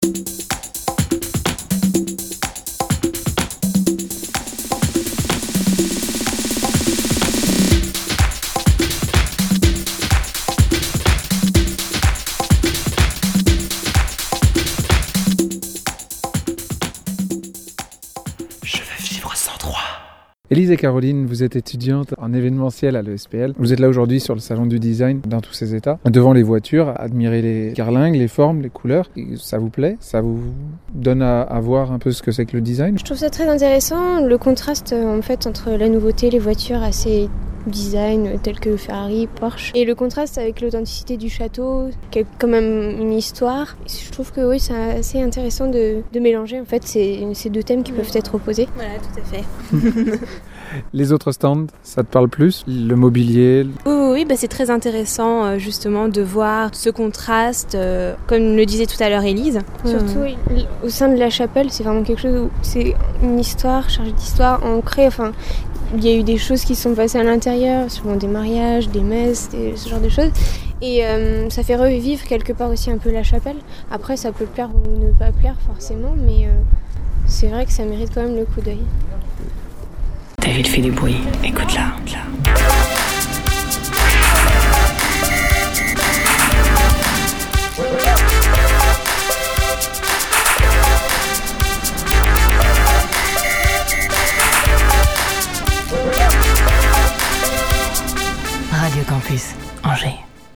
Élise et Caroline, vous êtes étudiantes en événementiel à l'ESPL. Vous êtes là aujourd'hui sur le salon du design dans tous ses états, devant les voitures, à admirer les carlingues, les formes, les couleurs. Et ça vous plaît? Ça vous donne à voir un peu ce que c'est que le design? Je trouve ça très intéressant, le contraste en fait entre la nouveauté, les voitures assez design tels que Ferrari, Porsche, et le contraste avec l'authenticité du château, qui a quand même une histoire. Je trouve que oui, c'est assez intéressant de mélanger en fait ces deux thèmes qui peuvent être opposés. Voilà, tout à fait. Les autres stands, ça te parle plus? Le mobilier? Oui, c'est très intéressant justement de voir ce contraste, comme le disait tout à l'heure Élise. Surtout au sein de la chapelle, c'est vraiment quelque chose où c'est une histoire chargée d'histoire ancrée. Enfin, il y a eu des choses qui sont passées à l'intérieur, souvent des mariages, des messes, ce genre de choses. Et ça fait revivre quelque part aussi un peu la chapelle. Après, ça peut plaire ou ne pas plaire forcément, mais c'est vrai que ça mérite quand même le coup d'œil. Ta ville fait du bruit, écoute-la. Radio Campus, Angers.